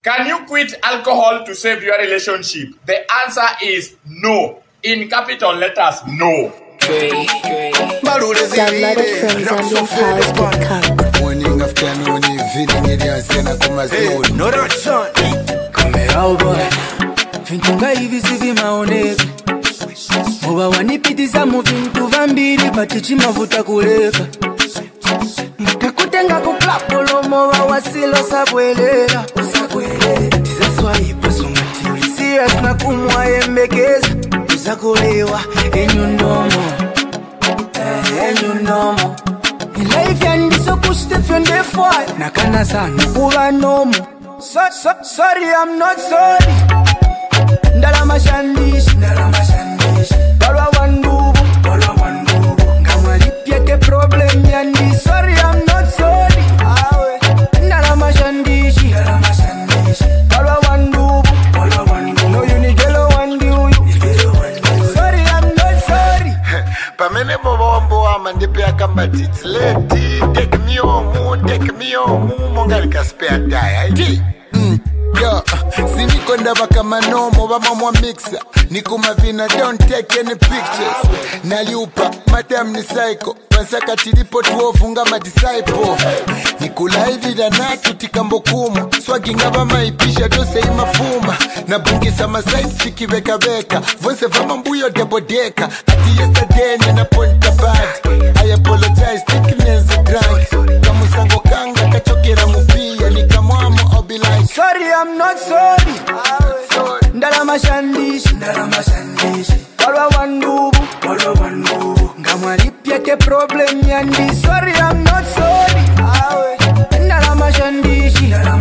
Can you quit alcohol to save your relationship? The answer is no. In capital letters, no. Downloaded from ZambianPowers.com. Morning, afternoon, evening, ilianzena kumazoni. No that son. Kamera boy. Vintunga hivi sivi maoneka. Oba wanipitiza mu vintu vambiri batichi mavuta kuleka. Nkakutenga ku klapolo moba wasilo sabwelera. Tiza swaipa somati ulisias na kumwa embekeza. Uzakulewa enyunomo. Enyunomo. Life yandiso kustefende fire. Nakana sana kuba nomo. Sorry, I'm not sorry. Ndalama shandish. Balwa wandubu. Kama lipia ke problem yandi. Sorry, I'm not sorry. Ndalama shandish. Balwa wandubu. No unigelo wandi uyu. Sorry, I'm not sorry. Pamene bobo wama ndipea kamba titsleti. Take me home, mongalika spare tire. Yo, siniko ndaba kama nomo bamamwa mixer. Nikuma vina don't take any pictures. Naliupa, madam ni psycho. Pansaka tilipo tuovunga ma disciple. Nikula hivi dana tutikambo kumu. Swagi ngaba maipisha dose imafuma. Nabungisa masite chiki beka. Vonse vama mbuyo debo deka. Ati yesterday nina ponta bad. I apologize, thickness a drunk. Kamusango kanga kachokera mupia. Nikamwamo I'll be like sorry, I'm not sorry. Ndalama shandish. Balwa wandubu. Ngamwa lipia ke problem yandi. Sorry, I'm not sorry. Ndalama shandish.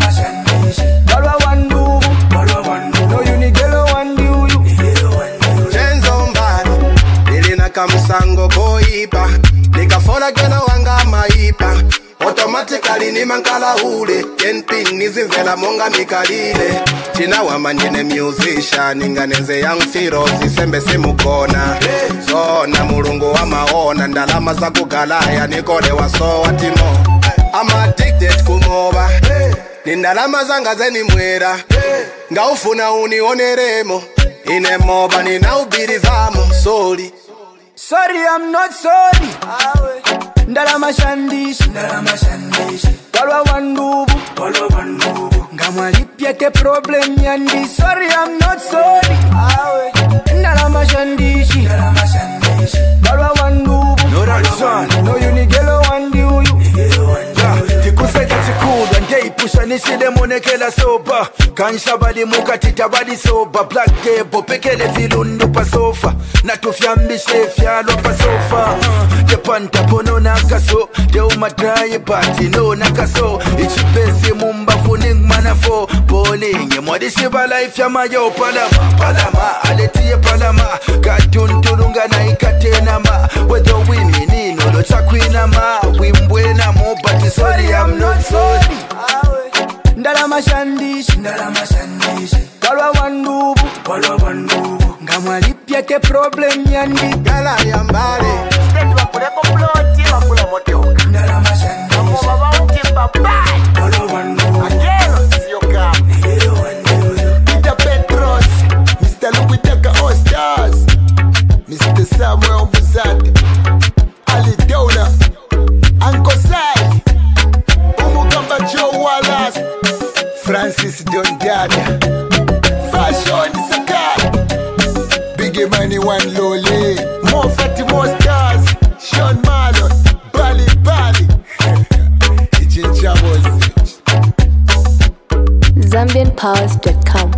Balwa wandubu. No unigelo wandi uyu. Chenzo mbani nilina kamusango boipa. Nikafona gena wanga maipa. Automatically ni mankala ule. Kenpin nizimvela monga mikalile. China wamanyine musician. Inganenze young firo zisembe simukona. Zona mulungu wa maona. Ndalama za kugalaya nikole waso watimo. I'm addicted kumoba. Nindalama zanga zeni mwera. Ngaufuna unioneremo. Ine moba ninaubiri vamo. Sorry, I'm not sorry. Ndalama shandish. Balwa wandubu. Ngamwa lipia ke problem yandi. Sorry, I'm not sorry. Ndalama shandish. Balwa wandubu. No that son. No unigelo wandi uyu. Tikuseka chikulu ngei pusha nishile monekela soba. Kansha bali muka tita bali soba. Black table pekele filundu pa sofa. Natufyambishe fyalo pa sofa. Depanta pono nakaso. De umatraye party no nakaso. Ichipesi mumba funing manafo. Bowling mwadishi bala ifya mayo palama. Aletiye palama. Katunturunga na ikatena ma. Wedo wini nino lo chakwina ma. Wimbwena mo but sorry I'm not sorry. Ndalama shandish. Balwa wandubu. Ngamwa lipia ke problem yandi. Gala yambale. Stendi wakuleko ploti wakula motoka. Ndalama shandish. Mwa wauntimba bye. Agero siyo kama Peter Petros, Mr. Louis Decker All Stars, Mr. Samuel Muzadi, Ali Dona, Uncle Sai, Umugamba Joe Wallace, Francis Dondada, Fashion Sakai, Biggie Money One Lole, More Fatty More Stars, Sean Marlon, Bali Ichincha Boys. ZambianPowers.com.